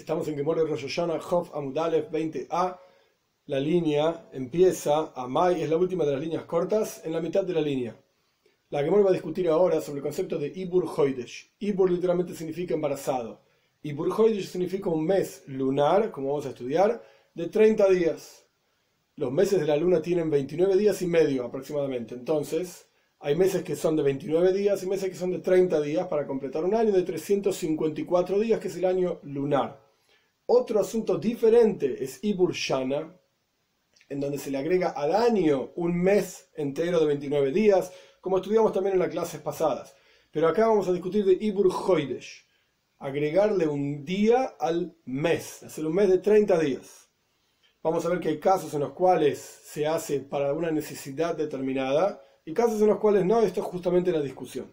Estamos en Gemore Rosh Hashanah, Chof Amud Aleph 20a. La línea empieza a Mai, es la última de las líneas cortas, en la mitad de la línea. La Gemore va a discutir ahora sobre el concepto de Ibur Hoidesh. Ibur literalmente significa embarazado. Ibur Hoidesh significa un mes lunar, como vamos a estudiar, de 30 días. Los meses de la luna tienen 29 días y medio aproximadamente. Entonces, hay meses que son de 29 días y meses que son de 30 días para completar un año de 354 días, que es el año lunar. Otro asunto diferente es Ibur Shana, en donde se le agrega al año un mes entero de 29 días, como estudiamos también en las clases pasadas. Pero acá vamos a discutir de Ibur Hoidesh, agregarle un día al mes, hacer un mes de 30 días. Vamos a ver que hay casos en los cuales se hace para una necesidad determinada y casos en los cuales no. Esto es justamente la discusión.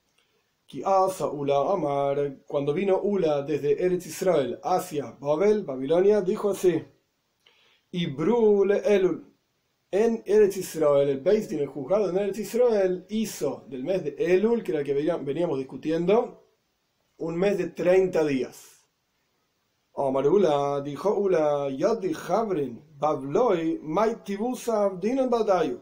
Cuando vino Ula desde Eretz Israel hacia Babel, Babilonia, dijo así: Ibru le Elul. En Eretz Israel, el Beis Din, el juzgado en Eretz Israel, hizo del mes de Elul, que era el que veníamos discutiendo, un mes de 30 días. Omar Ula, dijo Ula, Yodi Javrin, Babloi, Maitibusa, Dinan Badayu.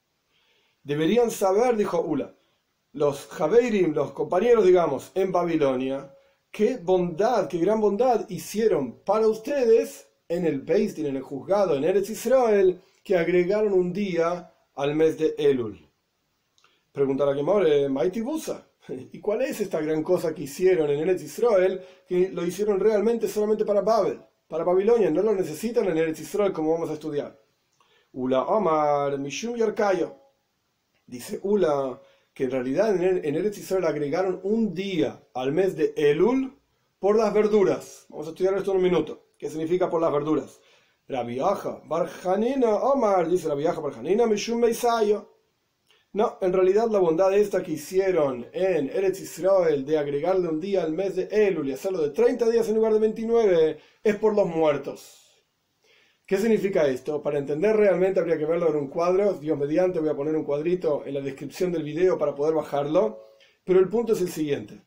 Deberían saber, dijo Ula, los Javeirim, los compañeros, digamos, en Babilonia, qué bondad, qué gran bondad hicieron para ustedes en el Beis Din, en el juzgado, en Eretz Israel, que agregaron un día al mes de Elul. Preguntará que more, Maitibusa. ¿Y cuál es esta gran cosa que hicieron en Eretz Israel, que lo hicieron realmente solamente para Babel, para Babilonia? No lo necesitan en Eretz Israel, como vamos a estudiar. Ula Omar, Mishum Yarkayo. Dice Ula que en realidad en Eretz Israel agregaron un día al mes de Elul por las verduras. Vamos a estudiar esto en un minuto. ¿Qué significa por las verduras? Rabbi Acha bar Hanina Omar, dice Rabbi Acha bar Hanina, Mishum Meisayo. No, en realidad la bondad esta que hicieron en Eretz Israel de agregarle un día al mes de Elul y hacerlo de 30 días en lugar de 29 es por los muertos. ¿Qué significa esto? Para entender realmente habría que verlo en un cuadro. Dios mediante, voy a poner un cuadrito en la descripción del video para poder bajarlo. Pero el punto es el siguiente.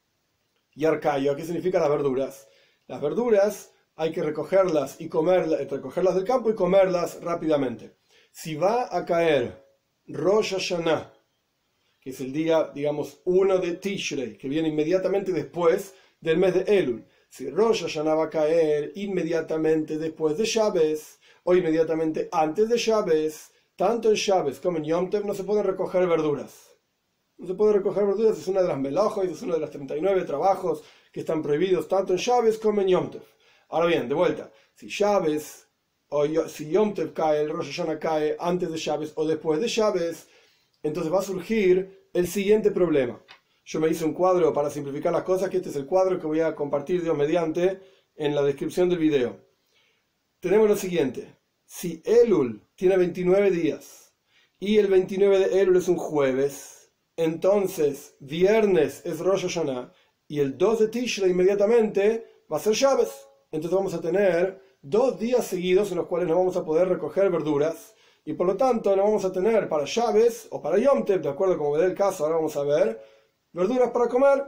Yarkayo, ¿qué significa las verduras? Las verduras hay que recogerlas y comerlas, recogerlas del campo y comerlas rápidamente. Si va a caer Rosh Hashanah, que es el día, digamos, 1 de Tishrei, que viene inmediatamente después del mes de Elul. Si Rosh Hashanah va a caer inmediatamente después de Shabbos o inmediatamente antes de Shabbos, tanto en Shabbos como en Yom Tov no se pueden recoger verduras. No se puede recoger verduras, es una de las melojos, es uno de los 39 trabajos que están prohibidos tanto en Shabbos como en Yom Tov. Ahora bien, de vuelta, si Shabbos o si Yom Tov cae, el Rosh Hashanah cae antes de Shabbos o después de Shabbos, entonces va a surgir el siguiente problema. Yo me hice un cuadro para simplificar las cosas, que este es el cuadro que voy a compartir Dios mediante en la descripción del video. Tenemos lo siguiente: si Elul tiene 29 días y el 29 de Elul es un jueves, entonces viernes es Rosh Hashanah y el 2 de Tishrei inmediatamente va a ser Shabbos. Entonces vamos a tener 2 días seguidos en los cuales no vamos a poder recoger verduras y por lo tanto no vamos a tener para Shabbos o para Yom Tov, de acuerdo a como ve el caso, ahora vamos a ver, verduras para comer.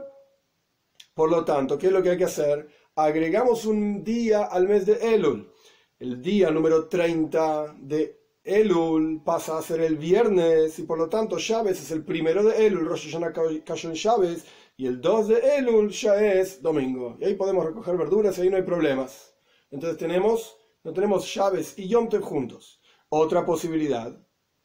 Por lo tanto, ¿qué es lo que hay que hacer? Agregamos un día al mes de Elul. El día número 30 de Elul pasa a ser el viernes y por lo tanto Shabbos es el 1 de Elul, Rosh Hashanah cayó en Shabbos y el 2 de Elul ya es domingo. Y ahí podemos recoger verduras y ahí no hay problemas. Entonces no tenemos Shabbos y Yom Tov juntos. Otra posibilidad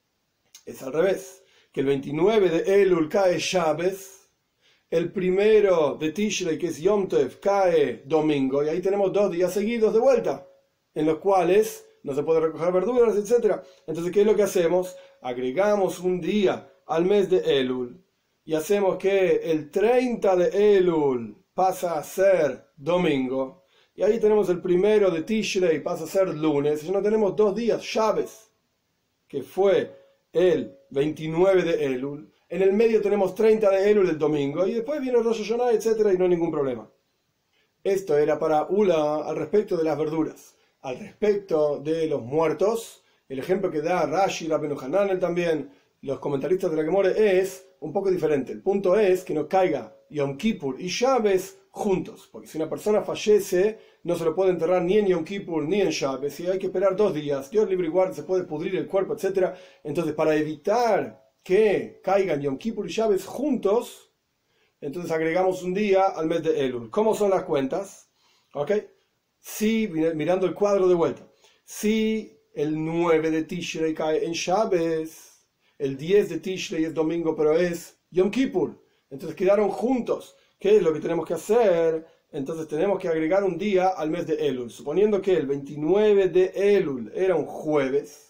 es al revés, que el 29 de Elul cae Shabbos, el 1 de Tishrei, que es Yom Tov, cae domingo, y ahí tenemos 2 días seguidos de vuelta, en los cuales no se puede recoger verduras, etc. Entonces, ¿qué es lo que hacemos? Agregamos un día al mes de Elul, y hacemos que el 30 de Elul pasa a ser domingo, y ahí tenemos el 1 de Tishrei, pasa a ser lunes, y ya no tenemos 2 días, Shabbos, que fue el 29 de Elul. En el medio tenemos 30 de Elul el domingo y después viene Rosh Hashanah, etc. y no hay ningún problema. Esto era para Ula al respecto de las verduras. Al respecto de los muertos, el ejemplo que da Rashi, Rabbeinu Hananel también, los comentaristas de la Gemore, es un poco diferente. El punto es que no caiga Yom Kippur y Shabbos juntos, porque si una persona fallece, no se lo puede enterrar ni en Yom Kippur ni en Shabbat, y hay que esperar 2 días, Dios libre y guarde, se puede pudrir el cuerpo, etc. Entonces, para evitar que caigan Yom Kippur y Shabbat juntos, entonces agregamos un día al mes de Elul. ¿Cómo son las cuentas? ¿Ok? Si, mirando el cuadro de vuelta, si el 9 de Tishrei cae en Shabbat, el 10 de Tishrei es domingo, pero es Yom Kippur, entonces quedaron juntos. ¿Qué es lo que tenemos que hacer? Entonces tenemos que agregar un día al mes de Elul. Suponiendo que el 29 de Elul era un jueves,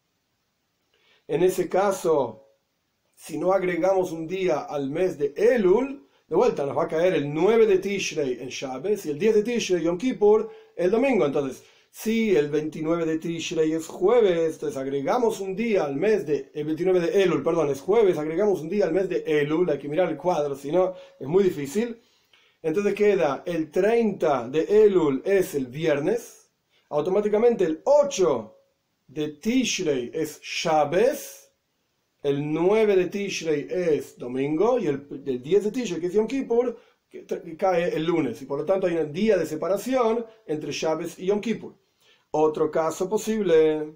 en ese caso, si no agregamos un día al mes de Elul, de vuelta nos va a caer el 9 de Tishrei en Shabbat y el 10 de Tishrei, Yom Kippur, el domingo. Entonces, si el 29 de Tishrei es jueves, entonces agregamos un día al mes de... El 29 de Elul, perdón, es jueves, agregamos un día al mes de Elul, hay que mirar el cuadro, si no es muy difícil. Entonces queda el 30 de Elul es el viernes, automáticamente el 8 de Tishrei es Shabbat, el 9 de Tishrei es domingo y el 10 de Tishrei, que es Yom Kippur, que cae el lunes, y por lo tanto hay un día de separación entre Shabbat y Yom Kippur. Otro caso posible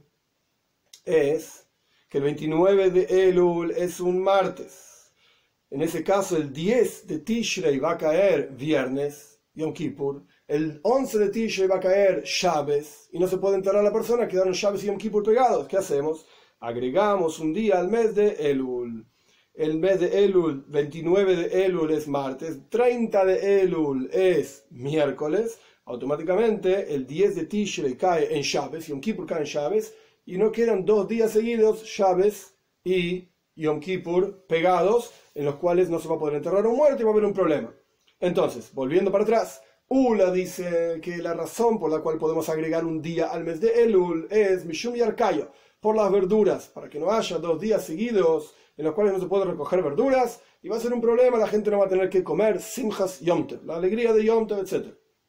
es que el 29 de Elul es un martes. En ese caso el 10 de Tishrei va a caer viernes, Yom Kippur, el 11 de Tishrei va a caer Shabbat, y no se puede enterrar a la persona, quedaron Shabbat y Yom Kippur pegados. ¿Qué hacemos? Agregamos un día al mes de Elul. El mes de Elul, 29 de Elul es martes, 30 de Elul es miércoles, automáticamente el 10 de Tishrei cae en Shabbat, Yom Kippur cae en Shabbat, y no quedan 2 días seguidos, Shabbat y Yom Kippur pegados, en los cuales no se va a poder enterrar un muerto y va a haber un problema. Entonces, volviendo para atrás, Ula dice que la razón por la cual podemos agregar un día al mes de Elul es Mishum Yarkayo, por las verduras, para que no haya 2 días seguidos en los cuales no se puede recoger verduras, y va a ser un problema, la gente no va a tener que comer Simchas Yom Tov, la alegría de Yom Tov, etc.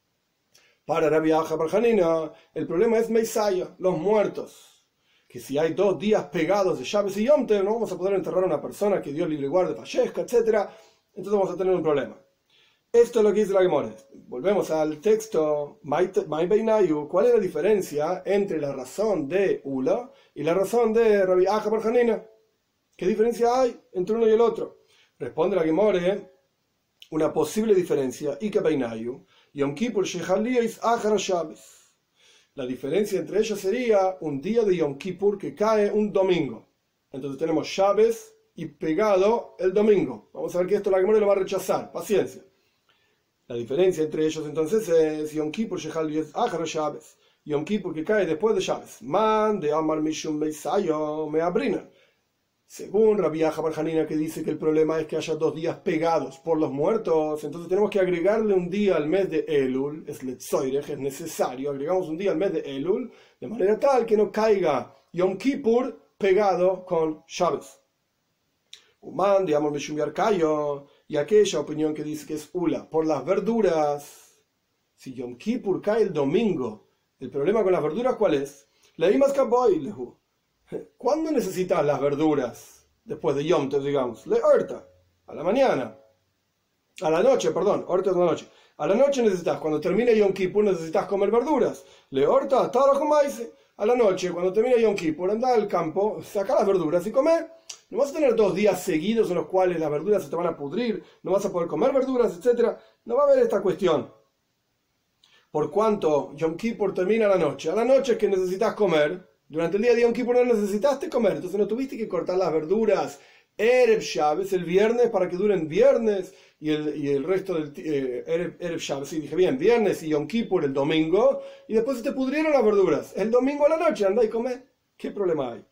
Para Rabbi Acha bar Hanina, el problema es Meisaya, los muertos, que si hay 2 días pegados de Shabbat y Yom Tov, no vamos a poder enterrar a una persona que Dios libre y guarde, fallezca, etc. Entonces vamos a tener un problema. Esto es lo que dice la Gemara. Volvemos al texto. ¿Cuál es la diferencia entre la razón de Ula y la razón de Rabbi Acha bar Hanina? ¿Qué diferencia hay entre uno y el otro? Responde la Gemara, una posible diferencia. Yom Kippur shechaliyos achar Shabbat. La diferencia entre ellos sería un día de Yom Kippur que cae un domingo. Entonces tenemos Shabbat y pegado el domingo. Vamos a ver que esto la Gemara lo va a rechazar. Paciencia. La diferencia entre ellos entonces es Yom Kippur shechaliyos achar Shabbat. Yom Kippur que cae después de Shabbat. Man de Amar Mishum Beisayo me abrina. Según Rabbi Acha bar Hanina, que dice que el problema es que haya 2 días pegados por los muertos, entonces tenemos que agregarle un día al mes de Elul, es Letzoirech, es necesario, agregamos un día al mes de Elul, de manera tal que no caiga Yom Kippur pegado con Shabbat. Uman, digamos, Meshum Yarkayo, y aquella opinión que dice que es Ula, por las verduras, si Yom Kippur cae el domingo, el problema con las verduras, ¿cuál es? Leimas kaboy lehu. ¿Cuándo necesitas las verduras? Después de Yom Tov, digamos. Le horta, a la mañana. A la noche, perdón. Horta es la noche. A la noche necesitas, cuando termine Yom Kippur, necesitas comer verduras. Le horta, hasta ahora comáis. A la noche, cuando termine Yom Kippur, anda al campo, saca las verduras y come. No vas a tener 2 días seguidos en los cuales las verduras se te van a pudrir, no vas a poder comer verduras, etc. No va a haber esta cuestión. Por cuanto Yom Kippur termina a la noche es que necesitas comer. Durante el día de Yom Kippur no necesitaste comer, entonces no tuviste que cortar las verduras Erev Shabbat, el viernes, para que duren viernes, y el resto del Erev Shabbat, sí, dije bien, viernes y Yom Kippur el domingo, y después se te pudrieron las verduras. El domingo a la noche, anda y come. ¿Qué problema hay?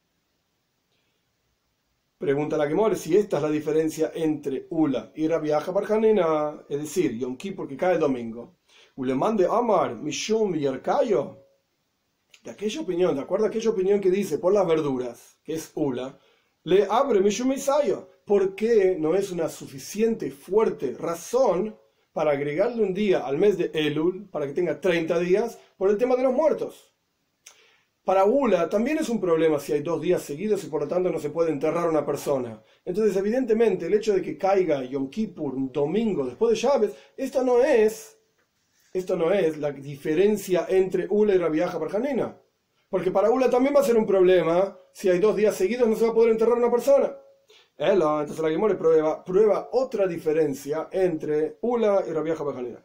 Pregunta la Gemara si esta es la diferencia entre Ula y Rabbi Acha bar Hanina, es decir, Yom Kippur que cae el domingo. Uleman de Amar, Mishum Yarkayo. De aquella opinión, de acuerdo a aquella opinión que dice por las verduras, que es Ula, le abre Mishum Isayo. ¿Por qué no es una suficiente, fuerte razón para agregarle un día al mes de Elul, para que tenga 30 días, por el tema de los muertos? Para Ula también es un problema si hay 2 días seguidos y por lo tanto no se puede enterrar a una persona. Entonces, evidentemente, el hecho de que caiga Yom Kippur un domingo después de Shabbat, esto no es la diferencia entre Ula y Rabbi Aja bar Hanina. Porque para Ula también va a ser un problema si hay 2 días seguidos no se va a poder enterrar a una persona. Entonces la Gemara prueba otra diferencia entre Ula y Rabbi Aja bar Hanina.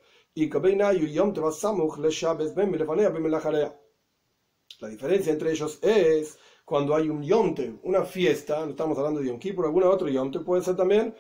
La diferencia entre ellos es cuando hay un Yom Tov, una fiesta, no estamos hablando de Yom Kippur, algún otro Yom Tov puede ser también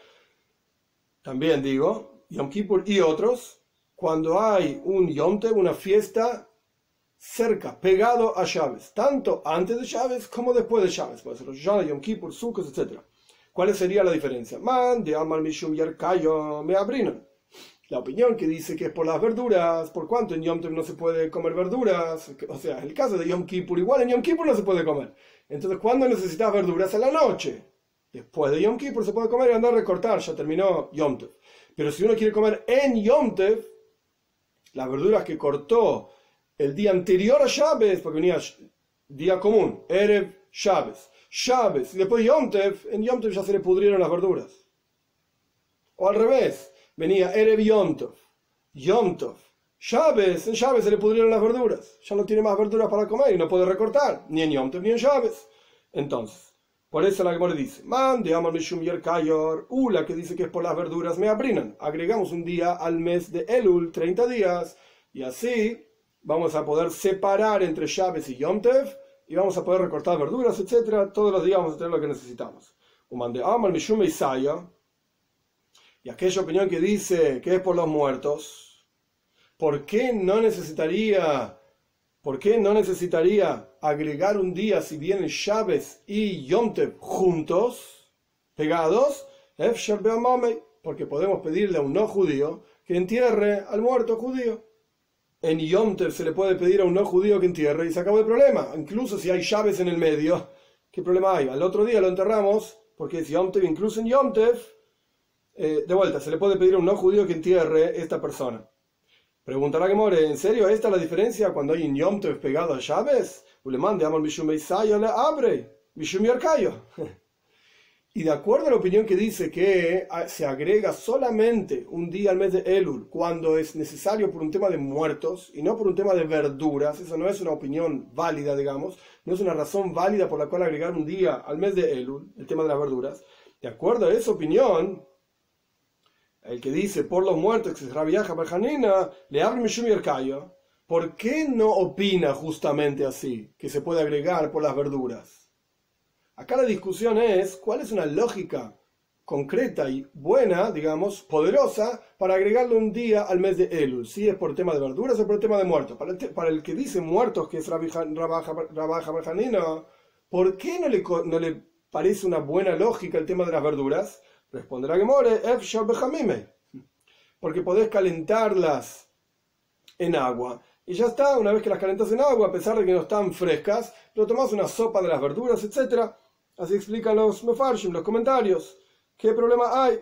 digo, Yom Kippur y otros, cuando hay un Yom Tov, una fiesta cerca, pegado a Shabbat, tanto antes de Shabbat como después de Shabbat, puede ser Rosh Hashanah, Yom Kippur, Sukkot, etc. ¿Cuál sería la diferencia? Man de Amar Mishum Yerkayo me abrinan. La opinión que dice que es por las verduras, por cuanto en Yom Tov no se puede comer verduras, o sea, en el caso de Yom Kippur, igual en Yom Kippur no se puede comer. Entonces, ¿cuándo necesitas verduras? A la noche. Después de Yom Kippur se puede comer y andar a recortar, ya terminó Yom Tov. Pero si uno quiere comer en Yom Tov, las verduras que cortó el día anterior a Shabbat, porque venía día común, Erev, Shabbat, y después Yom Tov, en Yom Tov ya se le pudrieron las verduras. O al revés. Venía Erev Yom Tov, Shabbat, en Shabbat se le pudrieron las verduras, ya no tiene más verduras para comer y no puede recortar, ni en Yom Tov ni en Shabbat. Entonces, por eso la Gemara dice, Man de Amar Mishum Yerkayor, Ula que dice que es por las verduras me abrinan. Agregamos un día al mes de Elul, 30 días, y así vamos a poder separar entre Shabbat y Yom Tov, y vamos a poder recortar verduras, etc. Todos los días vamos a tener lo que necesitamos. Man de Amar Mishum Isaya, y aquella opinión que dice que es por los muertos, ¿por qué no necesitaría agregar un día si vienen Shabbat y Yom Tov juntos, pegados? Porque podemos pedirle a un no judío que entierre al muerto judío. En Yom Tov se le puede pedir a un no judío que entierre y se acabó el problema. Incluso si hay Shabbat en el medio, ¿qué problema hay? Al otro día lo enterramos porque es Yom Tov, incluso en Yom Tov. De vuelta, se le puede pedir a un no judío que entierre esta persona. Preguntará que more, ¿en serio esta es la diferencia cuando hay un Yom Tov pegado a Shabbat? Y de acuerdo a la opinión que dice que se agrega solamente un día al mes de Elul cuando es necesario por un tema de muertos y no por un tema de verduras, eso no es una opinión válida, digamos, no es una razón válida por la cual agregar un día al mes de Elul, el tema de las verduras. De acuerdo a esa opinión, el que dice por los muertos, que es Rabbi Aja bar Hanina, le abre Mishum Yerkayo, ¿por qué no opina justamente así, que se puede agregar por las verduras? Acá la discusión es cuál es una lógica concreta y buena, digamos, poderosa, para agregarle un día al mes de Elul, si es por tema de verduras o por el tema de muertos. Para el que dice muertos, que es Rabbi Aja bar Hanina, ¿por qué no le parece una buena lógica el tema de las verduras? Responderá Gemore, porque podés calentarlas en agua. Y ya está, una vez que las calentas en agua, a pesar de que no están frescas, lo tomás una sopa de las verduras, etc. Así explican los mefarshim, los comentarios. ¿Qué problema hay?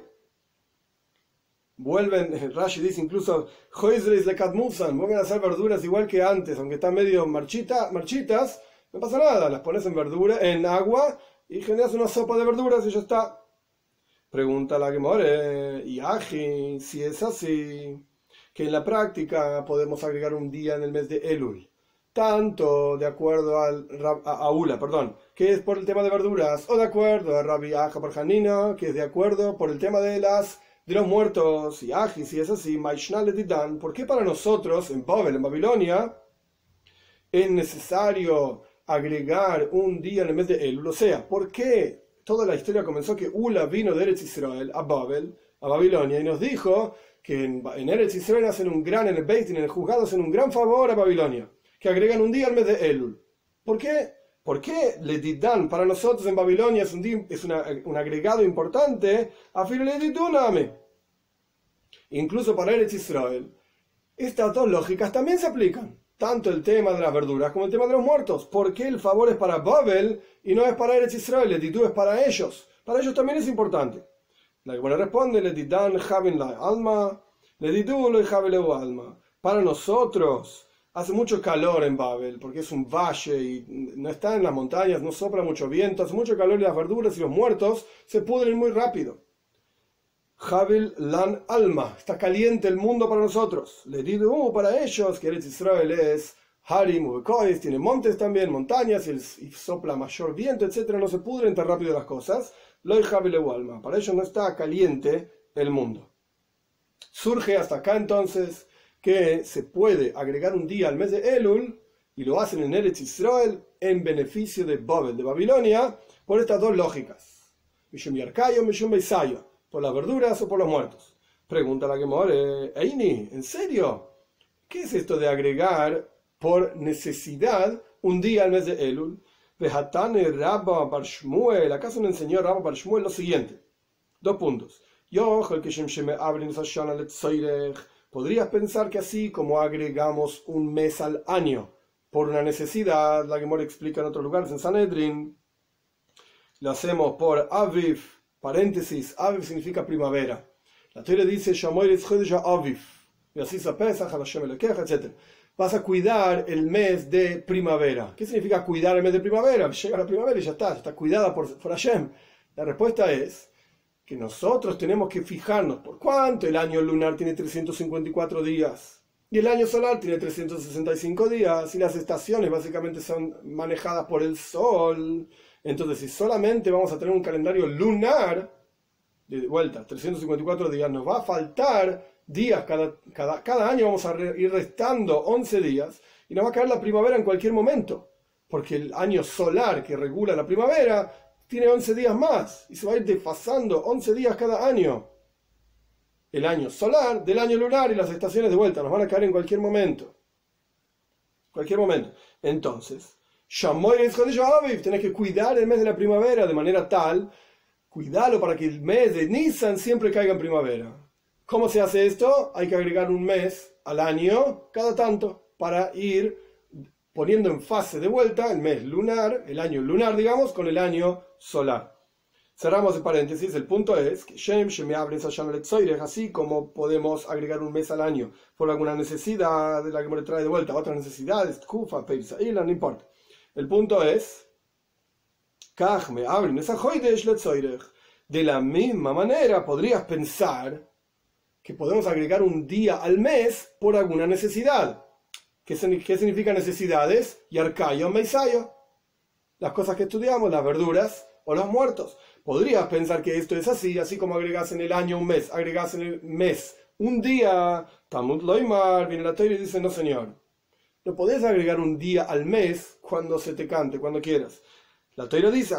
Vuelven, Rashi dice incluso, vuelven a hacer verduras igual que antes, aunque están medio marchitas, no pasa nada, las pones en agua y generas una sopa de verduras y ya está. Pregunta la Gemore, y Aji, si es así, que en la práctica podemos agregar un día en el mes de Elul, tanto de acuerdo a Ula, que es por el tema de verduras, o de acuerdo a Rabbi Aja bar Hanina, que es de acuerdo por el tema de los muertos, y Aji, si es así, ¿por qué para nosotros en Babilonia es necesario agregar un día en el mes de Elul? O sea, ¿por qué? Toda la historia comenzó que Ula vino de Eretz Israel a Babilonia, y nos dijo que en Eretz Israel hacen en el Beit Din, en el juzgado, hacen un gran favor a Babilonia, que agregan un día al mes de Elul. ¿Por qué? ¿Por qué le didan para nosotros en Babilonia es un agregado importante? Afilo le diduname. Incluso para Eretz Israel, estas dos lógicas también se aplican. Tanto el tema de las verduras como el tema de los muertos. ¿Por qué el favor es para Babel y no es para Eretz Israel? El titú es para ellos. Para ellos también es importante. La que responde, le didan javen la alma, le didu lo javeleu alma. Para nosotros, Hace mucho calor en Babel, porque es un valle y no está en las montañas, no sopla mucho viento, hace mucho calor y las verduras y los muertos se pudren muy rápido. Jabil lan alma, está caliente el mundo para nosotros. Le digo para ellos que Eretz Israel es Harim Ubekois, tiene montes también, montañas, y sopla mayor viento, etc. No se pudren tan rápido las cosas. Loi Jabil alma, para ellos no está caliente el mundo. Surge hasta acá entonces que se puede agregar un día al mes de Elul, y lo hacen en Eretz Israel en beneficio de Babel, de Babilonia, por estas dos lógicas. Mishum Yarkayo, Mishum Beisayo. ¿Por las verduras o por los muertos? Pregunta la Gemara, Eini, ¿en serio? ¿Qué es esto de agregar por necesidad un día al mes de Elul? Vejatane Rabba Bar Shmuel, ¿acaso no enseñó Rabba Bar Shmuel lo siguiente? 2 puntos. Podrías pensar que así como agregamos un mes al año por una necesidad, la Gemara explica en otros lugares, en Sanedrin, lo hacemos por Aviv, paréntesis, Aviv significa primavera. La Torah dice, Aviv, y así se Pesach, etc. Vas a cuidar el mes de primavera. ¿Qué significa cuidar el mes de primavera? Llega la primavera y ya está cuidada por Hashem. La respuesta es que nosotros tenemos que fijarnos por cuánto el año lunar tiene 354 días y el año solar tiene 365 días y las estaciones básicamente son manejadas por el sol. Entonces, si solamente vamos a tener un calendario lunar, de vuelta, 354 días, nos va a faltar días, cada año vamos a ir restando 11 días y nos va a caer la primavera en cualquier momento, porque el año solar que regula la primavera tiene 11 días más y se va a ir desfasando 11 días cada año. El año solar del año lunar y las estaciones de vuelta nos van a caer en cualquier momento. Entonces, tenés que cuidar el mes de la primavera de manera tal, cuidarlo para que el mes de Nisan siempre caiga en primavera. ¿Cómo se hace esto? Hay que agregar un mes al año cada tanto para ir poniendo en fase de vuelta el mes lunar, el año lunar, digamos, con el año solar. Cerramos el paréntesis. El punto es que así como podemos agregar un mes al año por alguna necesidad de la que me trae de vuelta, otras necesidades, Kufa, Peisa, no importa. El punto es, de la misma manera podrías pensar que podemos agregar un día al mes por alguna necesidad. ¿Qué significa necesidades? Yarkayo, Meisayo. Las cosas que estudiamos, las verduras o los muertos. Podrías pensar que esto es así como agregas en el año un mes, agregas en el mes un día. Talmud Loimar, viene la Torah y dice, no señor. No podés agregar un día al mes cuando se te cante, cuando quieras. La Torah dice,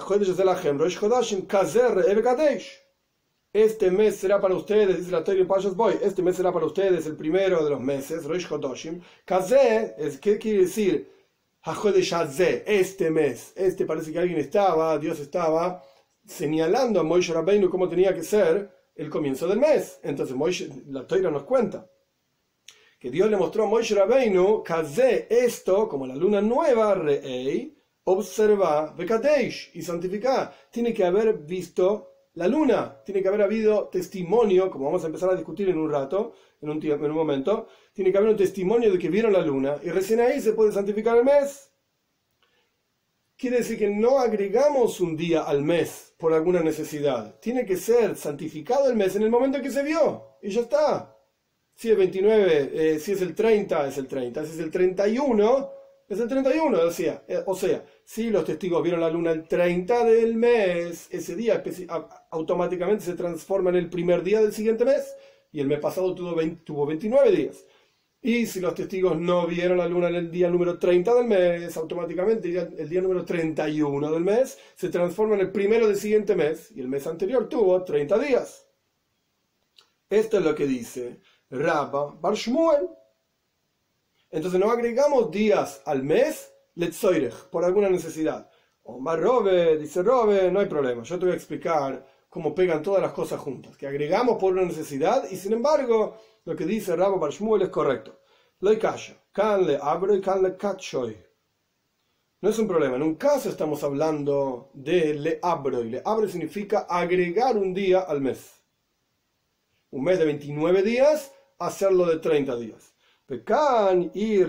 este mes será para ustedes, dice la Torah en Parshas Boy, este mes será para ustedes el primero de los meses, Rosh Chodoshim. Kazeh, ¿qué quiere decir? Este mes, parece que Dios estaba señalando a Moshe Rabbeinu cómo tenía que ser el comienzo del mes. Entonces la Torah nos cuenta que Dios le mostró a Moshe Rabbeinu, Kazeh, esto, como la luna nueva, Re'ei, observa, Vekadesh, y santificar. Tiene que haber visto la luna, tiene que haber habido testimonio, como vamos a empezar a discutir en un rato, en un momento, tiene que haber un testimonio de que vieron la luna, y recién ahí se puede santificar el mes. Quiere decir que no agregamos un día al mes por alguna necesidad. Tiene que ser santificado el mes en el momento en que se vio, y ya está. Si es 29, si es el 30, es el 30, si es el 31, es el 31, o sea, si los testigos vieron la luna el 30 del mes, ese día automáticamente se transforma en el primer día del siguiente mes, y el mes pasado tuvo 29 días. Y si los testigos no vieron la luna en el día número 30 del mes, automáticamente el día número 31 del mes se transforma en el primero del siguiente mes, y el mes anterior tuvo 30 días. Esto es lo que dice Rabba Bar Shmuel. Entonces no agregamos días al mes, Letzoirech, por alguna necesidad. Omar Robe, dice Robe, no hay problema, yo te voy a explicar cómo pegan todas las cosas juntas, que agregamos por una necesidad, y sin embargo, lo que dice Rabba Bar Shmuel es correcto. Lo kasha, kan le abro y kan le katshoy. No es un problema, en un caso estamos hablando de le abro, y le abro significa agregar un día al mes. Un mes de 29 días, hacerlo de 30 días. Pecan y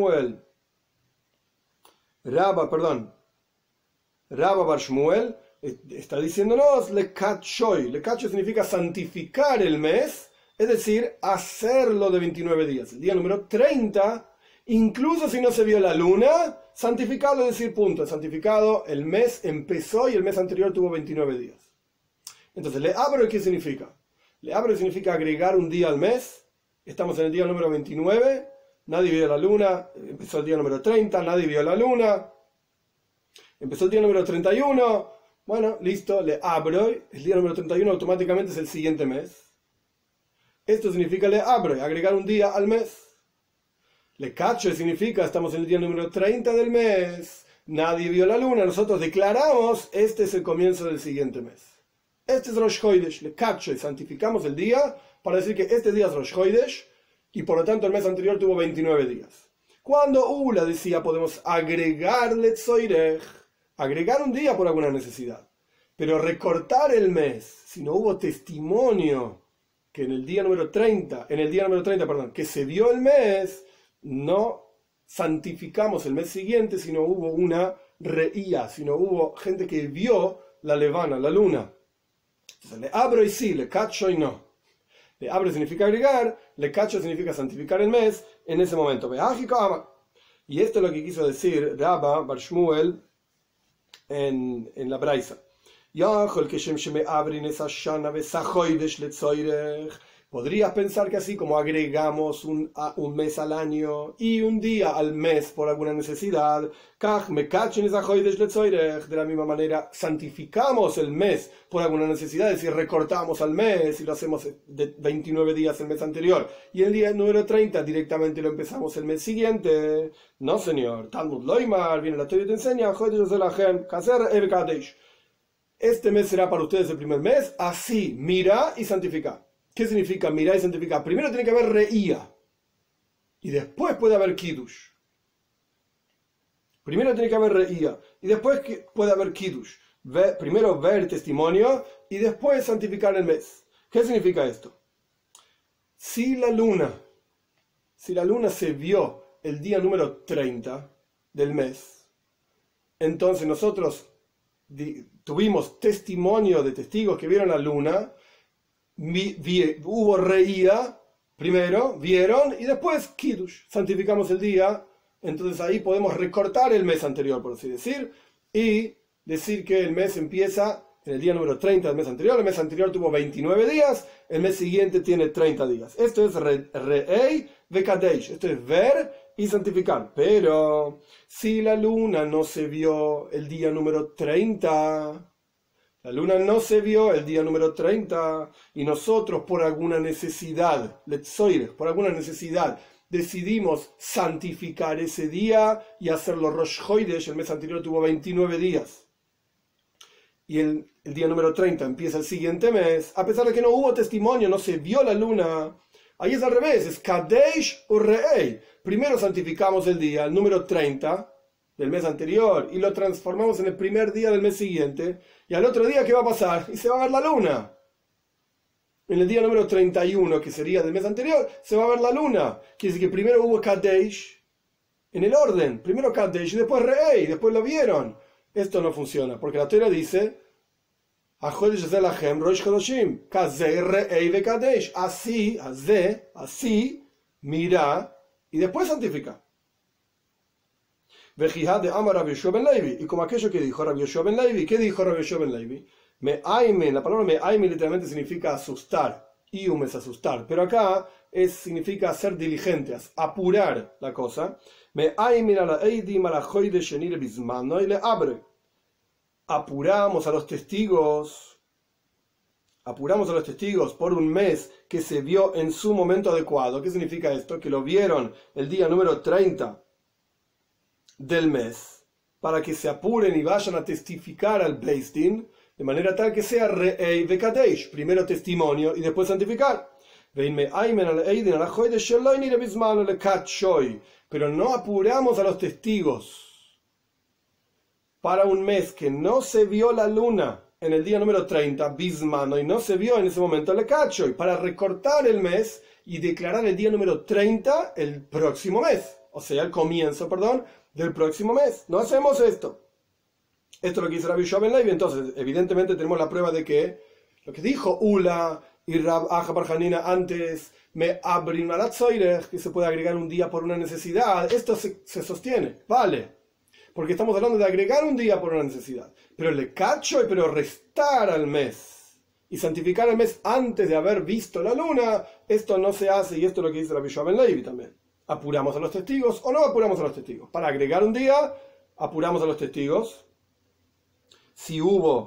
Rabba Bar Shmuel está diciéndonos Lekachoy. Lekachoy significa santificar el mes, es decir, hacerlo de 29 días. El día número 30, incluso si no se vio la luna, santificarlo, es decir, punto. Santificado, el mes empezó y el mes anterior tuvo 29 días. Entonces, le abro, ¿qué significa? Le abro significa agregar un día al mes. Estamos en el día número 29, nadie vio la luna. Empezó el día número 30, nadie vio la luna. Empezó el día número 31, bueno, listo, le abro. El día número 31 automáticamente es el siguiente mes. Esto significa le abro, agregar un día al mes. Le cacho significa estamos en el día número 30 del mes, nadie vio la luna, nosotros declaramos este es el comienzo del siguiente mes. Este es Rosh Chodesh, le cacho y santificamos el día para decir que este día es Rosh Chodesh y por lo tanto el mes anterior tuvo 29 días. Cuando Ula decía podemos agregarle Tzoirech, agregar un día por alguna necesidad, pero recortar el mes, si no hubo testimonio que en el día número 30, que se vio el mes, no santificamos el mes siguiente si no hubo una reía, si no hubo gente que vio la levana, la luna. Entonces, le abro y sí, le cacho y no. Le abro significa agregar, le cacho significa santificar el mes en ese momento. Y esto es lo que quiso decir Rabba Bar Shmuel en la Braisa. Podrías pensar que así como agregamos un mes al año y un día al mes por alguna necesidad, de la misma manera santificamos el mes por alguna necesidad, es decir, recortamos al mes y lo hacemos de 29 días el mes anterior y el día número 30 directamente lo empezamos el mes siguiente. No, señor. Talmud Loimar, viene la Torah y te enseña, este mes será para ustedes el primer mes, así, mira y santifica. ¿Qué significa mirar y santificar? Primero tiene que haber reía y después puede haber kiddush. Primero tiene que haber reía y después puede haber kiddush. Primero ver testimonio y después santificar el mes. ¿Qué significa esto? Si la luna se vio el día número 30 del mes, entonces nosotros tuvimos testimonio de testigos que vieron la luna. Hubo reía, primero, vieron, y después kiddush, santificamos el día, entonces ahí podemos recortar el mes anterior, por así decir, y decir que el mes empieza en el día número 30 del mes anterior, el mes anterior tuvo 29 días, el mes siguiente tiene 30 días. Esto es re'ei vekadeish, esto es ver y santificar. Pero si la luna no se vio el día número 30, la luna no se vio el día número 30 y nosotros por alguna necesidad, decidimos santificar ese día y hacerlo Rosh Chodesh, el mes anterior tuvo 29 días. Y el día número 30 empieza el siguiente mes, a pesar de que no hubo testimonio, no se vio la luna. Ahí es al revés, es Kadesh u Re'ei. Primero santificamos el día, el número 30 del mes anterior, y lo transformamos en el primer día del mes siguiente, y al otro día, ¿qué va a pasar? Y se va a ver la luna. En el día número 31, que sería del mes anterior, se va a ver la luna. Quiere decir que primero hubo Kadesh, en el orden, primero Kadesh y después Re'ei, después lo vieron. Esto no funciona, porque la Torah dice así, mira, y después santifica. Y como aquello que dijo Rabbi Yoshua ben Levi. ¿Qué dijo Rabbi Yoshua ben Levi? La palabra me'aimen literalmente significa asustar, ium es asustar, pero acá significa ser diligente, apurar la cosa. Apuramos a los testigos por un mes que se vio en su momento adecuado. ¿Qué significa esto? Que lo vieron el día número 30 del mes, para que se apuren y vayan a testificar al Beis Din, de manera tal que sea re'ei vekadeish, primero testimonio y después santificar. Pero no apuramos a los testigos para un mes que no se vio la luna en el día número 30, bismano, y no se vio en ese momento el cacho, y para recortar el mes y declarar el día número 30 el próximo mes, o sea, el comienzo, perdón, del próximo mes. No hacemos esto. Esto es lo que dice Rabbi Yoshua ben Levi. Entonces, evidentemente tenemos la prueba de que lo que dijo Ula y Rab Aja bar Hanina antes, me abrin a que se puede agregar un día por una necesidad, esto se sostiene, vale, porque estamos hablando de agregar un día por una necesidad, pero le cacho, pero restar al mes y santificar el mes antes de haber visto la luna, esto no se hace, y esto es lo que dice Rabbi Yoshua ben Levi también. ¿Apuramos a los testigos o no apuramos a los testigos? Para agregar un día, apuramos a los testigos. Si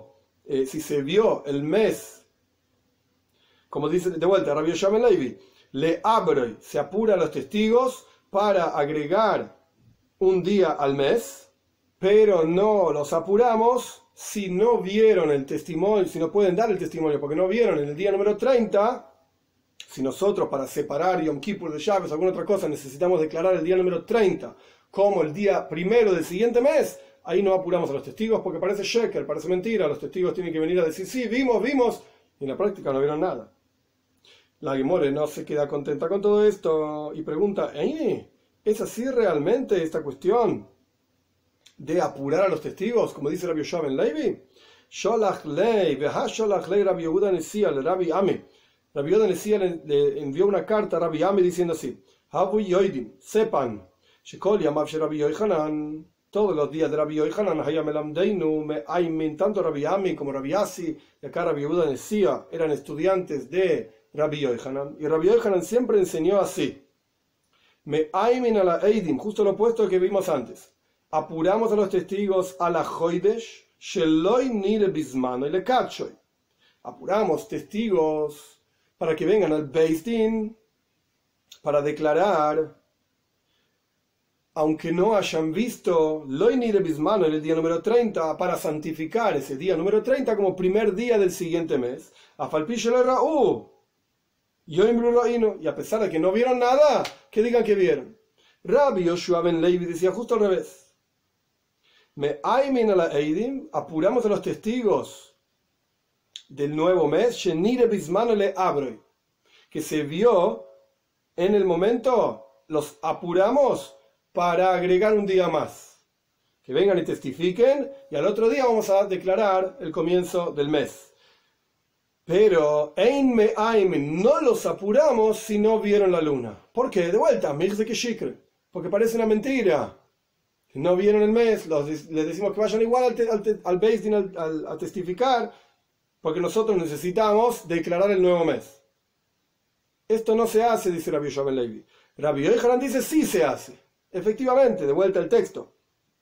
se vio el mes, como dice de vuelta Rabbi Yoshua ben Levi, le abre, se apura a los testigos para agregar un día al mes, pero no los apuramos si no vieron el testimonio, si no pueden dar el testimonio porque no vieron en el día número 30. Si nosotros para separar Yom Kippur de Shabbos o alguna otra cosa necesitamos declarar el día número 30 como el día primero del siguiente mes, ahí no apuramos a los testigos porque parece sheker, parece mentira. Los testigos tienen que venir a decir, sí, vimos, y en la práctica no vieron nada. La Gemore no se queda contenta con todo esto y pregunta, ¿es así realmente esta cuestión de apurar a los testigos, como dice Rabbi Yoshua ben Levi? Sholach lei, veha sholach lei Rabbi Yehuda Nesia le Rabbi Ami. Rabbi Yehuda Nesia le envió una carta a Rabbi Ami diciendo así, Havu yoidim, sepan, shekol yamav she Rabbi Yochanan, todos los días de Rabbi Yochanan, hayam elamdeinu me aimin, tanto Rabbi Ami como Rabbi Asi, y acá Rabbi Yehuda Nesia eran estudiantes de Rabbi Yochanan, y Rabbi Yochanan siempre enseñó así, me aimin a la eidim, justo lo opuesto que vimos antes, apuramos a los testigos a la hoidesh, sheloi nire bismano y le kachoy, apuramos testigos para que vengan al Beis Din para declarar, aunque no hayan visto Loi nire bismano en el día número 30, para santificar ese día número 30 como primer día del siguiente mes, y a pesar de que no vieron nada, que digan que vieron. Rabbi Yoshua ben Levi decía justo al revés. Me aimin a la eidim, apuramos a los testigos del nuevo mes, shenire bismano le abroy, que se vio en el momento, los apuramos para agregar un día más. Que vengan y testifiquen, y al otro día vamos a declarar el comienzo del mes. Pero ein me aimin, no los apuramos si no vieron la luna. ¿Por qué? De vuelta, mirze que shikre, porque parece una mentira. Si no vieron el mes, les decimos que vayan igual al Beis Din a testificar, porque nosotros necesitamos declarar el nuevo mes. Esto no se hace, dice Rabbi Yoshua ben Levi. Rabbi Yochanan dice sí se hace. Efectivamente, de vuelta al texto.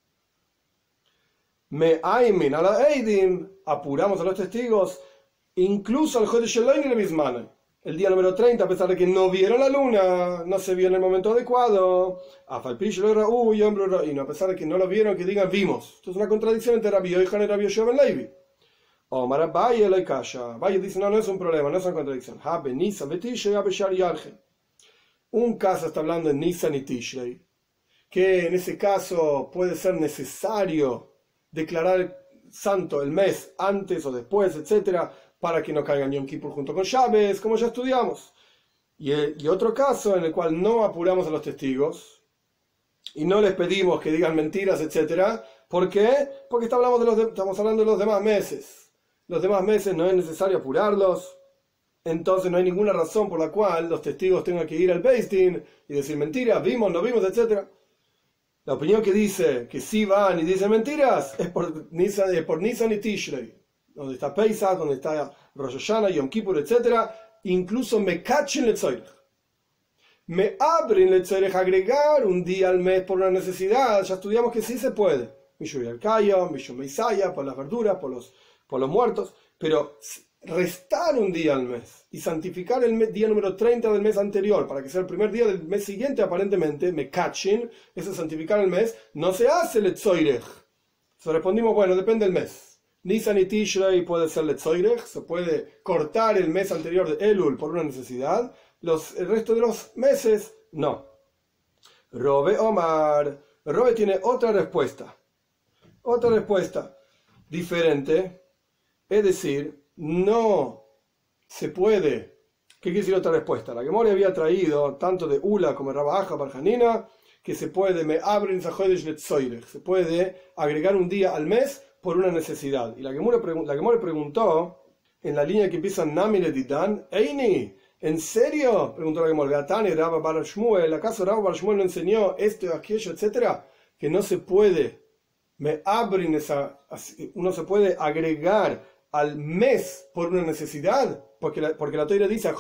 Me aimin a la eidim, apuramos a los testigos, incluso al Jodesh Eloin y Bismano. El día número 30, a pesar de que no vieron la luna, no se vio en el momento adecuado, a pesar de que no lo vieron, que digan vimos. Esto es una contradicción entre Rabbi Yochanan y Rabbi Yoshua ben Levi. Omar Abaye lo kasha. Abaye dice, no es un problema, no es una contradicción. Un caso está hablando en Nisan y Tishrei, que en ese caso puede ser necesario declarar santo el mes antes o después, etcétera, para que no caigan Yom Kippur junto con Shabbos, como ya estudiamos. Y otro caso en el cual no apuramos a los testigos y no les pedimos que digan mentiras, etcétera. ¿Por qué? Porque estamos hablando de los demás meses. Los demás meses no es necesario apurarlos, entonces no hay ninguna razón por la cual los testigos tengan que ir al Beis Din y decir mentiras, vimos, no vimos, etc. La opinión que dice que sí van y dicen mentiras es por Nisan y Tishrei, donde está Pesach, donde está Rosh Hashanah, Yom Kippur, etc. Incluso me cachen letzorech. Me abren letzorech, agregar un día al mes por una necesidad, ya estudiamos que sí se puede. Mishum Yalkaya, Mishum Meisaya, por las verduras, por los muertos, pero restar un día al mes y santificar el día número 30 del mes anterior para que sea el primer día del mes siguiente, aparentemente, me cachen, eso es santificar el mes, no se hace letzoirech. So, respondimos, bueno, depende del mes. Nisan y Tishrei puede ser letzoirech, se puede cortar el mes anterior de Elul por una necesidad, el resto de los meses, no. Robe Omar, tiene otra respuesta diferente. Es decir, no se puede. ¿Qué quiere decir otra respuesta? La Gemara había traído tanto de Ula como de Rabaja Barjanina que se puede se puede agregar un día al mes por una necesidad. Y la Gemara preguntó en la línea que empieza Namile Didan, Eini, ¿en serio? Preguntó la Gemara. Beatani, Rabba Bar Shmuel, ¿acaso Rabba Bar Shmuel no enseñó esto, aquello, etcétera? Que no se puede, uno se puede agregar al mes por una necesidad, porque la Torá dice,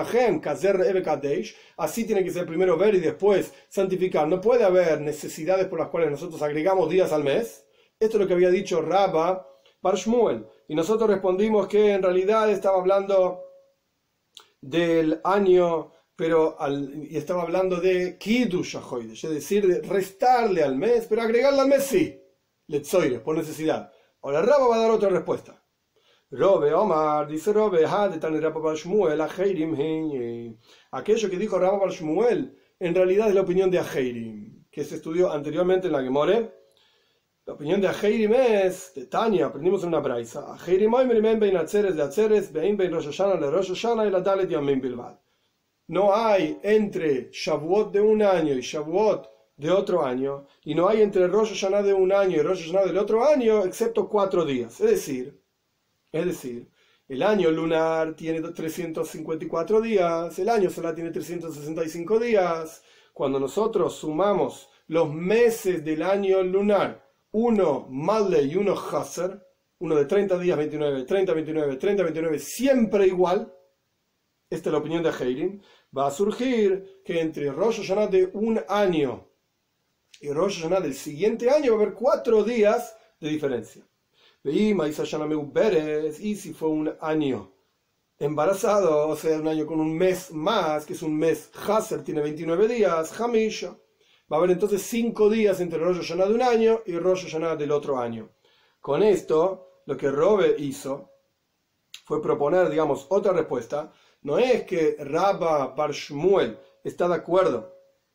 así tiene que ser primero ver y después santificar. No puede haber necesidades por las cuales nosotros agregamos días al mes. Esto es lo que había dicho Rabba Bar Shmuel. Y nosotros respondimos que en realidad estaba hablando del año, y estaba hablando de Kiddush HaChodesh, es decir, de restarle al mes, pero agregarle al mes sí, Letzoire, por necesidad. Ahora Rabba va a dar otra respuesta. Robe Omar, dice Robe, aquello que dijo Rabba Bar Shmuel en realidad es la opinión de Ajeirim, que se estudió anteriormente en la Gemore. La opinión de Ajeirim es de Tania, aprendimos en una braisa. Ajeirim bein atzeres de atzeres, bein Rosh Hashanah le Rosh Hashanah y la Dalet Yamim bilvad. No hay entre Shavuot de un año y Shavuot de otro año, y no hay entre Rosh Hashanah de un año y Rosh Hashanah del otro año, excepto 4 días. Es decir, el año lunar tiene 354 días, el año solar tiene 365 días. Cuando nosotros sumamos los meses del año lunar, uno Madle y uno Haser, uno de 30 días, 29, 30, 29, 30, 29, siempre igual, esta es la opinión de Ajeirim, va a surgir que entre Rosh Hashanah de un año y Rosh Hashanah del siguiente año va a haber 4 días de diferencia. Y si fue un año embarazado, o sea, un año con un mes más, que es un mes Haser, tiene 29 días, Hamisha, va a haber entonces 5 días entre Rosh Hashanah de un año y Rosh Hashanah del otro año. Con esto, lo que Robe hizo fue proponer, digamos, otra respuesta. No es que Rabba Bar Shmuel está de acuerdo.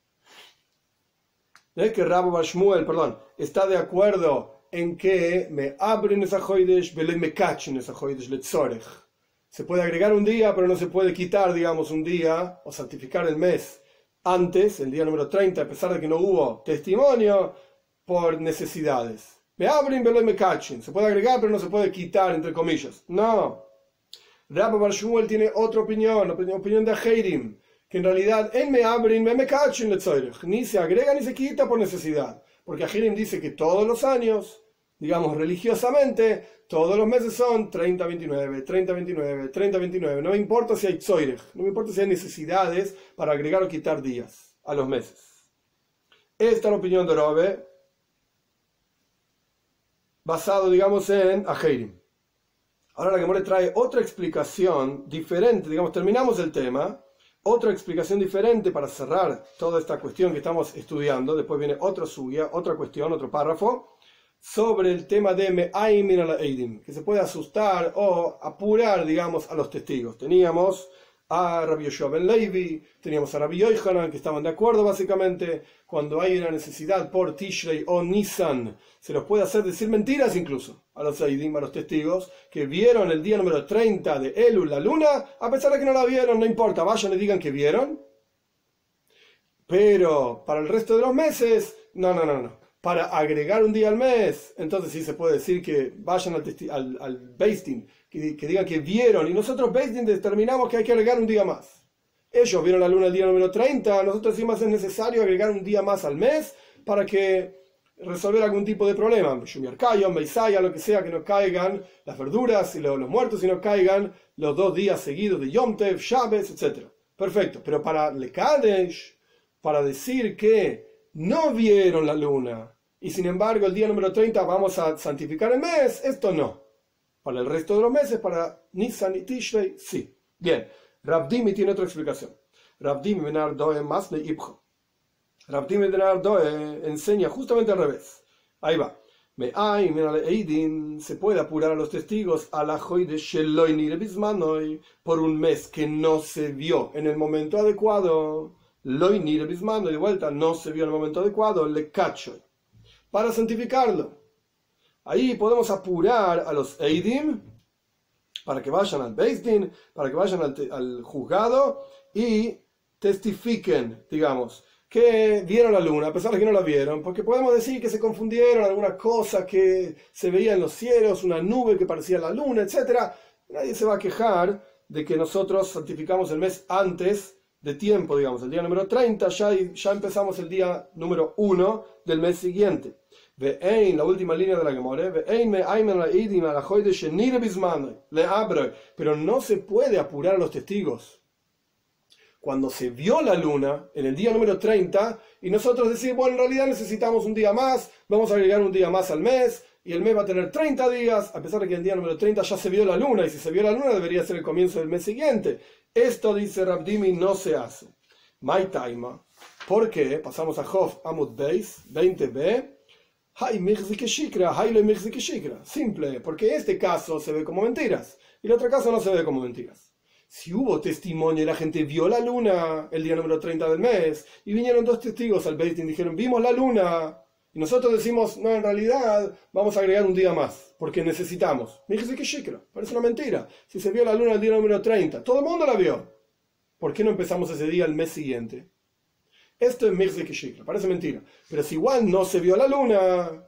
No es que Rabba Bar Shmuel, está de acuerdo en que me abren esa hoidesh, me cachen esa hoidesh letzorech. Se puede agregar un día, pero no se puede quitar, digamos, un día o santificar el mes antes, el día número 30, a pesar de que no hubo testimonio, por necesidades. Me abren, me cachen. Se puede agregar, pero no se puede quitar, entre comillas. No. Rabba Bar Shmuel tiene otra opinión, la opinión de Ajeirim, que en realidad en me abren, me cachen letzorech. Ni se agrega ni se quita por necesidad. Porque Ajeirim dice que todos los años, digamos religiosamente, todos los meses son 30-29, 30-29, 30-29. No me importa si hay tzoirech, no me importa si hay necesidades para agregar o quitar días a los meses. Esta es la opinión de Robe, basado, digamos, en Ajeirim. Ahora la Gemara trae otra explicación diferente, digamos, terminamos el tema. Otra explicación diferente para cerrar toda esta cuestión que estamos estudiando. Después viene otra suya, otra cuestión, otro párrafo, sobre el tema de Me'aymin ala Eidim, que se puede asustar o apurar, digamos, a los testigos. Teníamos a Rabbi Yoshua ben Levi, teníamos a Rabbi Yochanan, que estaban de acuerdo básicamente, cuando hay una necesidad por Tishrei o Nisan, se los puede hacer decir mentiras incluso a los Eidim, a los testigos, que vieron el día número 30 de Elul, la luna, a pesar de que no la vieron, no importa, vayan y digan que vieron. Pero para el resto de los meses, no. Para agregar un día al mes, entonces sí se puede decir que vayan al Beis Din, que digan que vieron, y nosotros Beis Din determinamos que hay que agregar un día más. Ellos vieron la luna el día número 30, nosotros decimos es necesario agregar un día más al mes para que resolver algún tipo de problema, Shumirkayon, Meisaya, lo que sea, que no caigan las verduras y los muertos y no caigan los 2 días seguidos de Yom Tev, Shabbos, etc. Perfecto, pero para Lekadesh, para decir que no vieron la luna, y sin embargo el día número 30 vamos a santificar el mes, esto no. Para el resto de los meses, para Nisan y Tishrei, sí. Bien, Rav Dimi tiene otra explicación. Rav Dimi ben Ardoe Masne Ibcho. Rav Dimi ben Ardoe enseña justamente al revés. Ahí va. Se puede apurar a los testigos a la de Sheloini Bismanoi por un mes que no se vio en el momento adecuado. Loini Bismanoi, de vuelta, no se vio en el momento adecuado. Le cacho. Para santificarlo. Ahí podemos apurar a los Eidim para que vayan al Beis Din, para que vayan al juzgado y testifiquen, digamos, que vieron la luna, a pesar de que no la vieron, porque podemos decir que se confundieron alguna cosa que se veía en los cielos, una nube que parecía la luna, etc. Nadie se va a quejar de que nosotros santificamos el mes antes de tiempo, digamos, el día número 30, ya empezamos el día número 1 del mes siguiente. La última línea de la Gemara, pero no se puede apurar a los testigos cuando se vio la luna en el día número 30 y nosotros decimos, bueno, en realidad necesitamos un día más, vamos a agregar un día más al mes y el mes va a tener 30 días, a pesar de que el día número 30 ya se vio la luna, y si se vio la luna debería ser el comienzo del mes siguiente. Esto, dice Rab Dimi, no se hace. My time. ¿Por qué? Pasamos a Hof Amud Beis 20b. Simple, porque este caso se ve como mentiras y el otro caso no se ve como mentiras. Si hubo testimonio y la gente vio la luna el día número 30 del mes y vinieron dos testigos al Beit Din y dijeron, vimos la luna, y nosotros decimos, no, en realidad vamos a agregar un día más porque necesitamos. Parece una mentira. Si se vio la luna el día número 30, todo el mundo la vio, ¿por qué no empezamos ese día el mes siguiente? Esto es Mirzik y Shikra, parece mentira. Pero si igual no se vio la luna,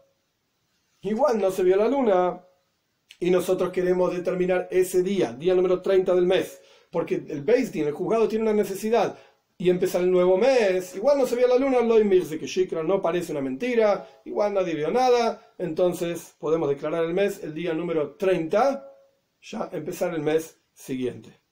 y nosotros queremos determinar ese día número 30 del mes, porque el Beis Din, el juzgado, tiene una necesidad, y empezar el nuevo mes, igual no se vio la luna, lo Mirzik y Shikra, no parece una mentira, igual nadie vio nada, entonces podemos declarar el mes el día número 30, ya empezar el mes siguiente.